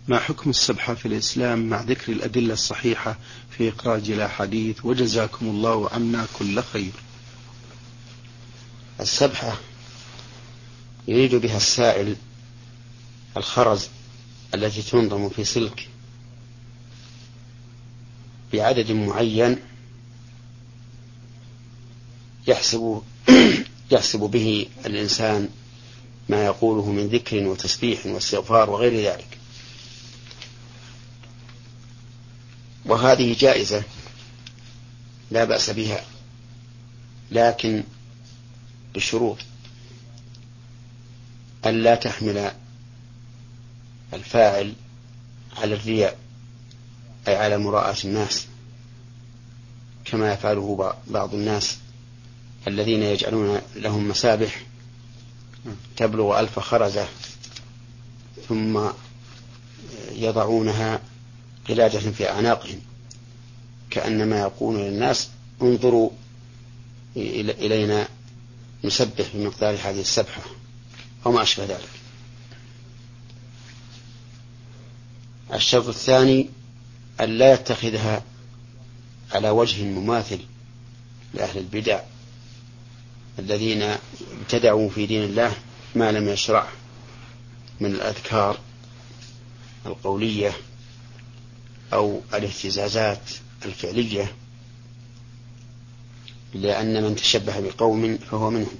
ما حكم السبحة في الإسلام مع ذكر الأدلة الصحيحة في إخراج الأحاديث؟ وجزاكم الله عنا كل خير. السبحة يريد بها السائل الخرز التي تنظم في سلك بعدد معين يحسب به الإنسان ما يقوله من ذكر وتسبيح واستغفار وغير ذلك، وهذه جائزة لا بأس بها، لكن بشروط: أن لا تحمل الفاعل على الرياء، أي على مراءة الناس، كما يفعله بعض الناس الذين يجعلون لهم مسابح تبلغ 1000 خرزة ثم يضعونها قلادة في أعناقهم، كأنما يقولون للناس: انظروا إلينا نسبح بمقدار هذه السبحة أو ما أشبه ذلك. الشرط الثاني: أن لا يتخذها على وجه مماثل لأهل البدع الذين ابتدعوا في دين الله ما لم يشرع من الأذكار القولية أو الاهتزازات الفعلية، لأن من تشبه بقوم فهو منهم.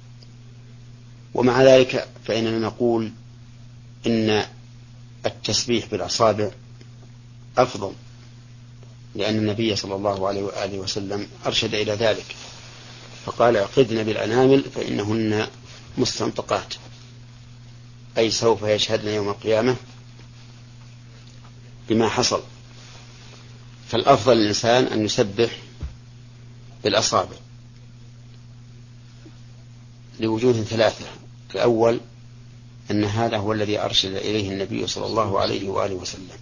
ومع ذلك فإننا نقول إن التسبيح بالأصابع أفضل، لأن النبي صلى الله عليه وآله وسلم أرشد إلى ذلك، فقال: اعقدن بالأنامل فإنهن مستنطقات، أي سوف يشهدن يوم القيامة بما حصل. فالأفضل للإنسان أن يسبح بالأصابع لوجوه 3: الأول أن هذا هو الذي أرشد إليه النبي صلى الله عليه وآله وسلم.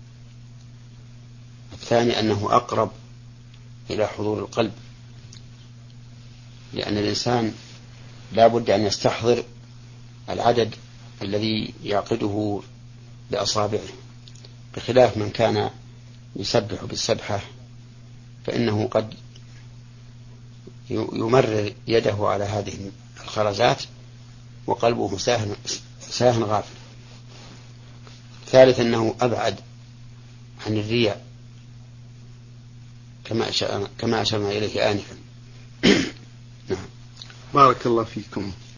الثاني أنه أقرب إلى حضور القلب، لأن الإنسان لا بد أن يستحضر العدد الذي يعقده بأصابعه، بخلاف من كان يسبح بالسبحة فإنه قد يمرر يده على هذه الخرزات وقلبه ساهن غافل. ثالث أنه أبعد عن الرياء كما أشرنا إليه آنفا. بارك الله فيكم.